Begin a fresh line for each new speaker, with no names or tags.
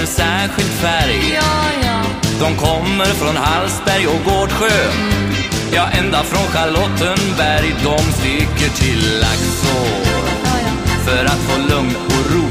efter särskild färg.
Ja.
De kommer från Hallsberg och Gårdsjö. Ja, ända från Charlottenberg. De sticker till Laxå för att få lugn och ro.